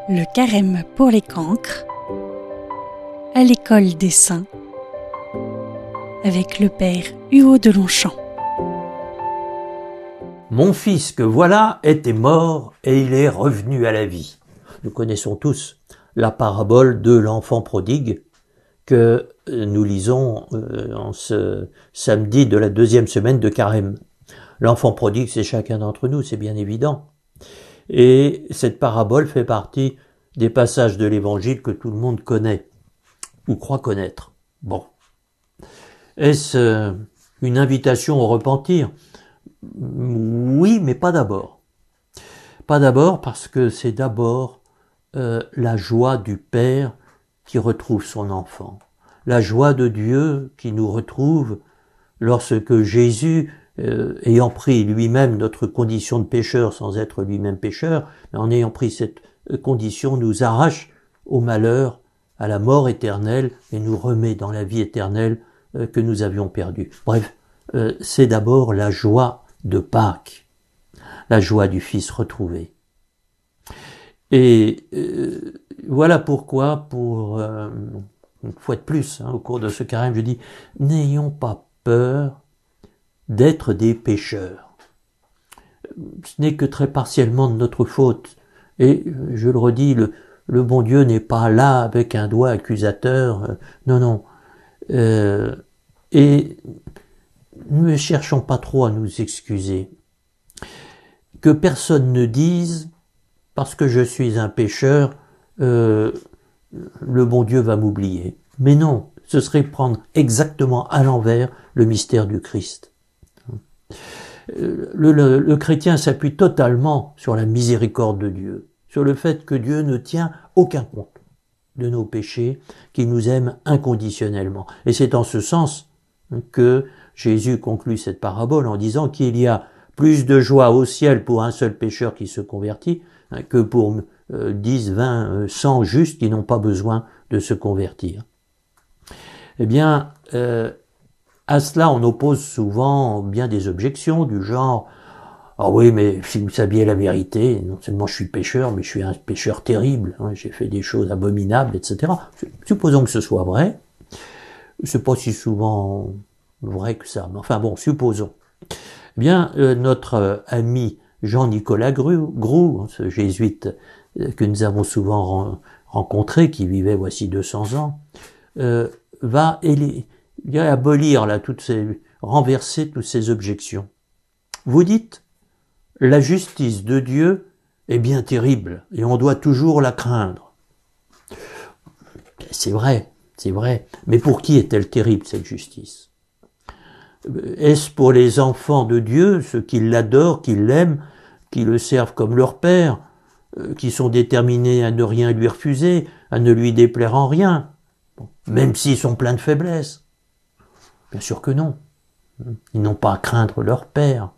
Le carême pour les cancres, à l'école des saints, avec le père Huot de Longchamp. Mon fils que voilà était mort et il est revenu à la vie. Nous connaissons tous la parabole de l'enfant prodigue que nous lisons en ce samedi de la 2e semaine de carême. L'enfant prodigue, c'est chacun d'entre nous, c'est bien évident. Et cette parabole fait partie des passages de l'évangile que tout le monde connaît, ou croit connaître. Bon. Est-ce une invitation au repentir ? Oui, mais pas d'abord. Pas d'abord parce que c'est d'abord la joie du Père qui retrouve son enfant. La joie de Dieu qui nous retrouve lorsque Jésus, ayant pris lui-même notre condition de pécheur sans être lui-même pécheur, mais en ayant pris cette condition, nous arrache au malheur, à la mort éternelle et nous remet dans la vie éternelle que nous avions perdue. Bref, c'est d'abord la joie de Pâques, la joie du Fils retrouvé. Et voilà pourquoi, une fois de plus, au cours de ce carême, je dis, n'ayons pas peur d'être des pécheurs. Ce n'est que très partiellement de notre faute. Et je le redis, le bon Dieu n'est pas là avec un doigt accusateur. Non. Et ne cherchons pas trop à nous excuser. Que personne ne dise, parce que je suis un pécheur, le bon Dieu va m'oublier. Mais non, ce serait prendre exactement à l'envers le mystère du Christ. Le chrétien s'appuie totalement sur la miséricorde de Dieu, sur le fait que Dieu ne tient aucun compte de nos péchés, qu'il nous aime inconditionnellement. Et c'est en ce sens que Jésus conclut cette parabole en disant qu'il y a plus de joie au ciel pour un seul pécheur qui se convertit que pour 10, 20, 100 justes qui n'ont pas besoin de se convertir. Eh bien, à cela, on oppose souvent bien des objections du genre « Ah oui, mais si vous saviez la vérité, non seulement je suis pécheur, mais je suis un pécheur terrible, j'ai fait des choses abominables, etc. » Supposons que ce soit vrai. C'est pas si souvent vrai que ça, mais enfin bon, supposons. Eh bien, notre ami Jean-Nicolas Groux, ce jésuite que nous avons souvent rencontré, qui vivait voici 200 ans, va abolir renverser toutes ces objections. Vous dites, la justice de Dieu est bien terrible et on doit toujours la craindre. C'est vrai. Mais pour qui est-elle terrible, cette justice ? Est-ce pour les enfants de Dieu, ceux qui l'adorent, qui l'aiment, qui le servent comme leur père, qui sont déterminés à ne rien lui refuser, à ne lui déplaire en rien, même s'ils sont pleins de faiblesses? Bien sûr que non. Ils n'ont pas à craindre leur père.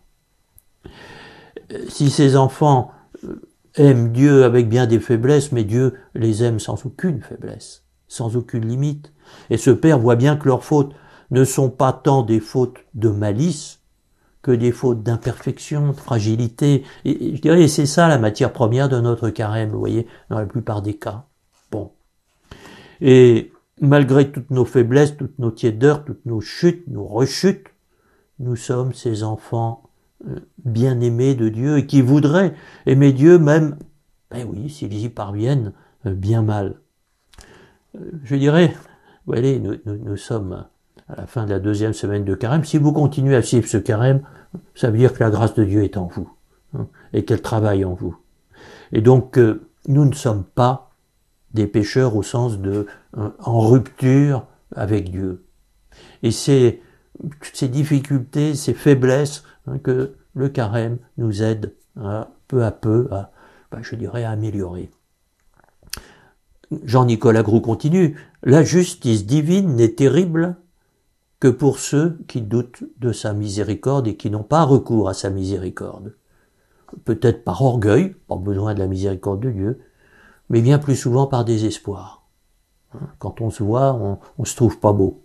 Si ces enfants aiment Dieu avec bien des faiblesses, mais Dieu les aime sans aucune faiblesse, sans aucune limite. Et ce père voit bien que leurs fautes ne sont pas tant des fautes de malice que des fautes d'imperfection, de fragilité. Et je dirais, c'est ça la matière première de notre carême, vous voyez, dans la plupart des cas. Bon. Et malgré toutes nos faiblesses, toutes nos tiédeurs, toutes nos chutes, nos rechutes, nous sommes ces enfants bien-aimés de Dieu et qui voudraient aimer Dieu même, oui, s'ils y parviennent, bien mal. Je dirais, vous voyez, nous sommes à la fin de la 2e semaine de carême. Si vous continuez à suivre ce carême, ça veut dire que la grâce de Dieu est en vous et qu'elle travaille en vous. Et donc, nous ne sommes pas des pécheurs au sens de en rupture avec Dieu. Et c'est ces difficultés, ces faiblesses que le carême nous aide peu à peu à améliorer. Jean-Nicolas Groux continue, « La justice divine n'est terrible que pour ceux qui doutent de sa miséricorde et qui n'ont pas recours à sa miséricorde. Peut-être par orgueil, pas besoin de la miséricorde de Dieu, mais bien plus souvent par désespoir. Quand on se voit, on se trouve pas beau.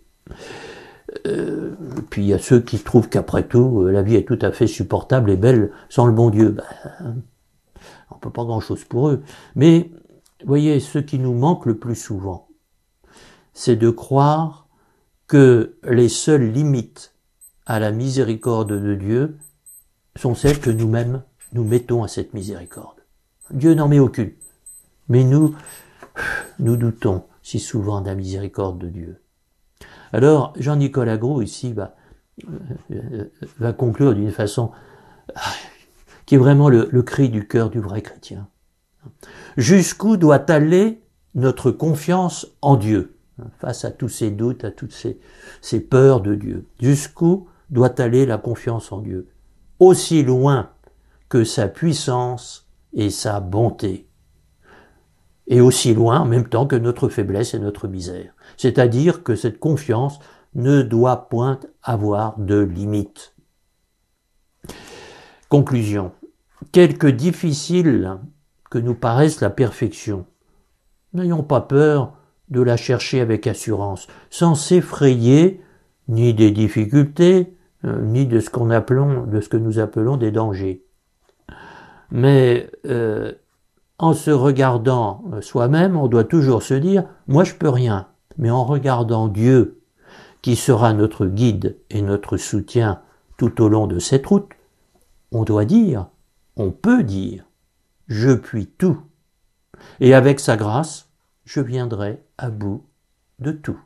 Puis il y a ceux qui trouvent qu'après tout, la vie est tout à fait supportable et belle sans le bon Dieu. On peut pas grand-chose pour eux. Mais voyez, ce qui nous manque le plus souvent, c'est de croire que les seules limites à la miséricorde de Dieu sont celles que nous-mêmes nous mettons à cette miséricorde. Dieu n'en met aucune. Mais nous doutons si souvent de la miséricorde de Dieu. Alors, Jean-Nicolas Gros, ici, va conclure d'une façon qui est vraiment le cri du cœur du vrai chrétien. Jusqu'où doit aller notre confiance en Dieu, face à tous ces doutes, à toutes ces peurs de Dieu? Jusqu'où doit aller la confiance en Dieu? Aussi loin que sa puissance et sa bonté. Et aussi loin en même temps que notre faiblesse et notre misère. C'est-à-dire que cette confiance ne doit point avoir de limite. Conclusion. Quelque difficile que nous paraisse la perfection, n'ayons pas peur de la chercher avec assurance, sans s'effrayer ni des difficultés, ni de ce que nous appelons des dangers. Mais en se regardant soi-même, on doit toujours se dire « moi je peux rien ». Mais en regardant Dieu, qui sera notre guide et notre soutien tout au long de cette route, on doit dire, on peut dire « je puis tout ». Et avec sa grâce, je viendrai à bout de tout.